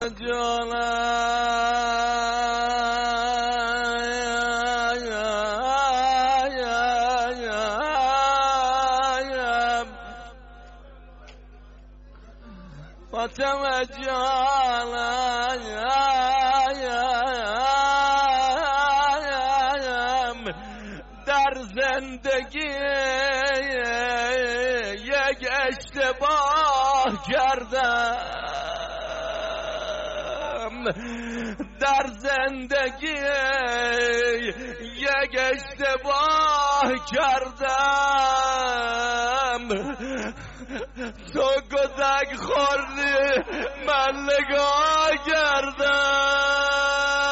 فاطمه جانم در زندگی یک اشتباه کردم، در زندگی یک اشتباه کردم. تو گذک خوردی من نگاه کردم.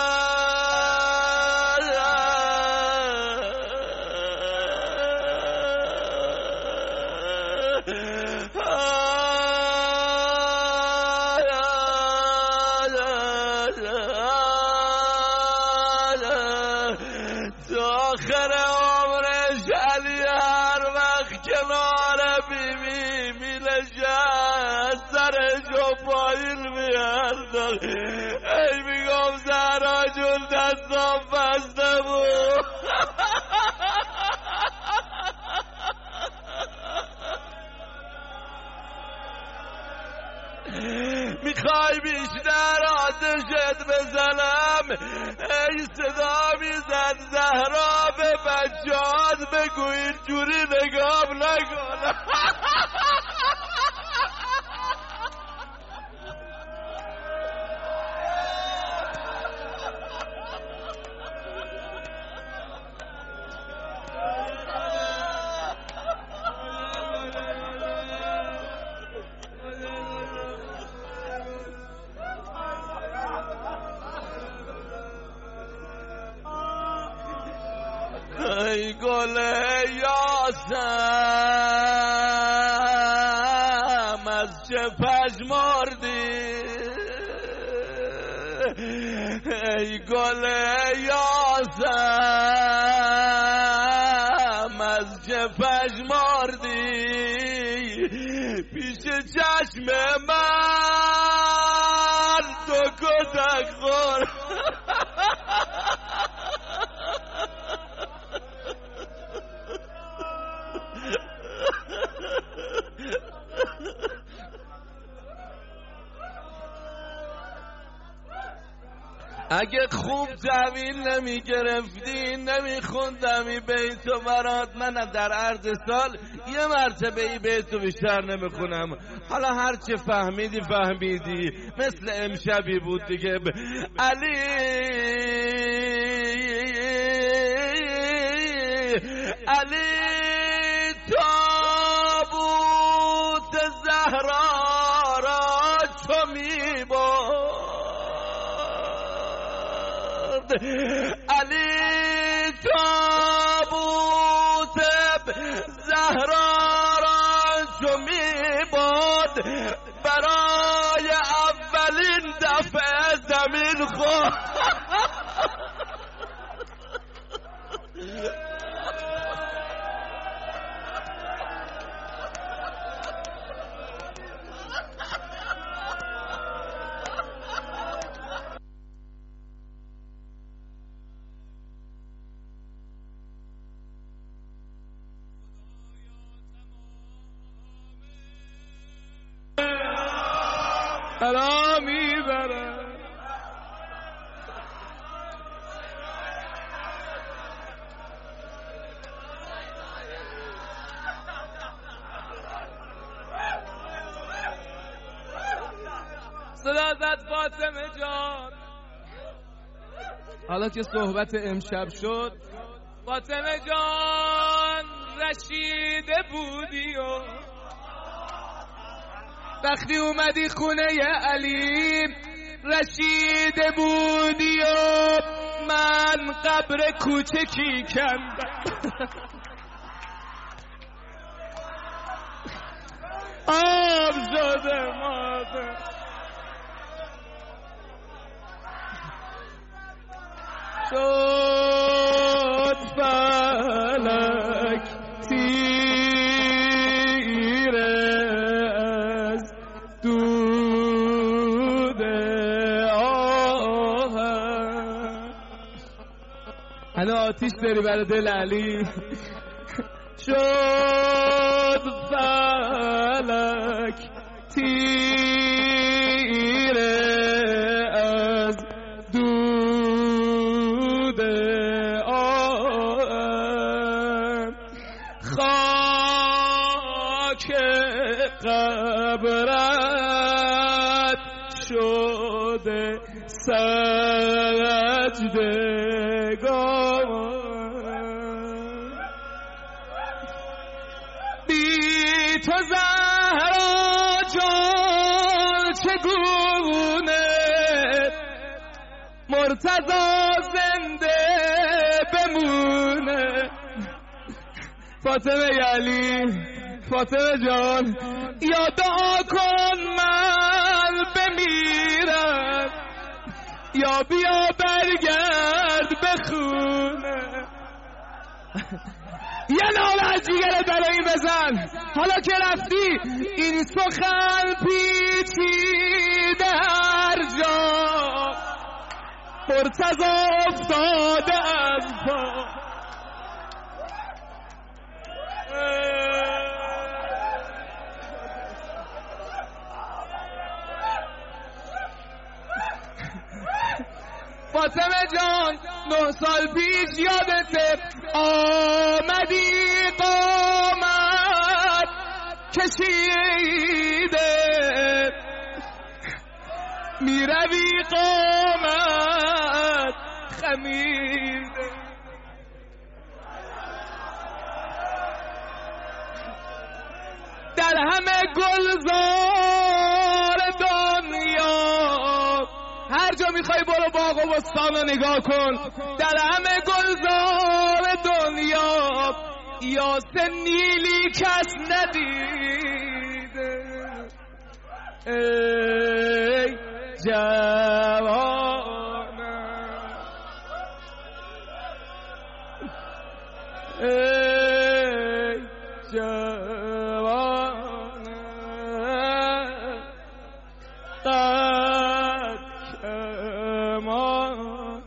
تو آخر عمرش علی هر وقت کنار بیبی می نشست سرشو پایین میانداخت، ای میگم زهرا جون دستم بسته بود. میخوای بیشتر آتشت بزنم؟ ای صدا میزن زهرا به بچه‌هات بگو اینجوری نگام نکن. ای گل یاسم از چه پژمردی، ای گل یاسم از چه پژمردی، پیش چشم من تو کتک خور. اگه خوب تحویل نمی گرفتی نمی خوندم این بیتو برات، من در عرض سال یه مرتبه این بیتو بیشتر نمی خونم. حالا هرچه فهمیدی فهمیدی، مثل امشبی بود دیگه. علی علی تابوت زهرا را چو می برد، علی تابوت زهرا را چو می برد، برای اولین دفعه زمین خورد. برا میبره صدا زد فاطمه جان. حالا که صحبت امشب شد، فاطمه جان رشیده بودی و وقتی اومدی خونه علی رشیده بودی و من قبر کوچکی کندم. آب شده مادر شد فلک تیره از دود هنو آتیش داری برای دل علی. شد فلک تیره از دود آن، خاک قبرت شده سجدگاه. بی تو زهرا جان چگونه مرتضی زنده بمونه. فاطمه علی، فاطمه جان یا دعا کن من بمیرم یا بیا برگرد به خونه. یه نام از جیگر برای این بزن حالا که رفتی. این سخن پیچیده هر جا، مرتضی افتاده از پا. فاطمه جان 9 سال پیش یادته آمدی قامت کشیده، میروی قامت خمیده. در همه گلزار دنیا، هر جا میخوای برو باغ و بستان رو نگاه کن، در همه گلزار دنیا یاس نیلی کس ندیده. ای جوانم، ای جوانم، قد کمان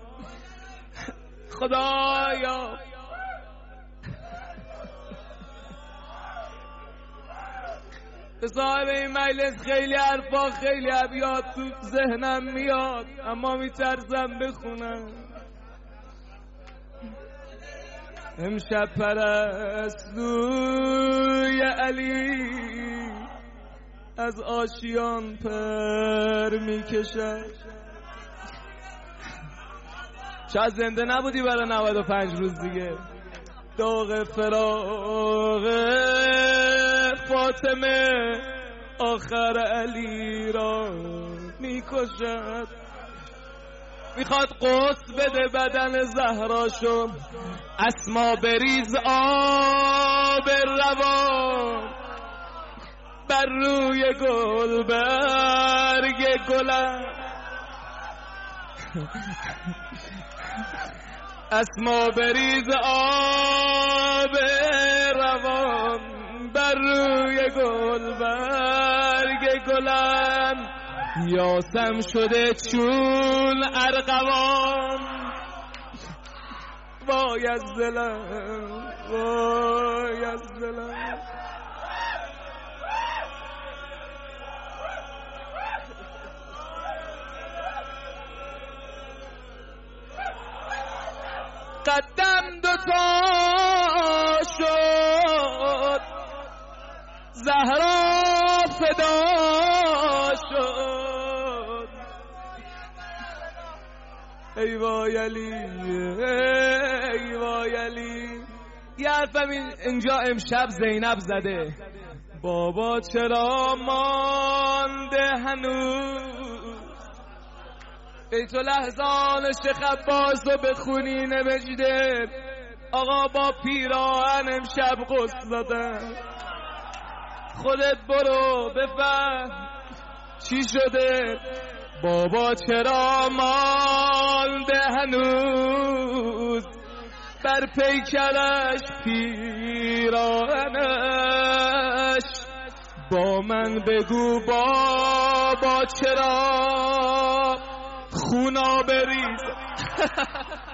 خدایا. به صاحب این مجلس خیلی حرفا خیلی ابیات تو ذهنم میاد اما میترسم بخونم. امشب پرستوی علی از آشیان پر میکشد. شاید زنده نبودی برای 95 روز دیگه. داغ فراغ فاطمه آخر علی را میکشد. میخواد قوس بده بدن زهراشو، اسما بریز آب روان بر روی گل برگ گلم. اسما بریز آب روان بر روی گل برگ گلم. یاسم شده چون ارغوان، وای از دلم، وای از دلم. قدم دوتا شد زهرا فدا شد. ای وای علی، ای وای علی. یه حرفم اینجا امشب زینب زده، بابا چرا مانده هنوز بیت لحظان شیخ عباس رو بخونی نوشته آقا با پیراهن امشب غسل زدم. خودت برو بفهم چی شده. بابا چرا مانده هنوز بر پیکرش پیراهنش. با من بگو بابا چرا خونا بریز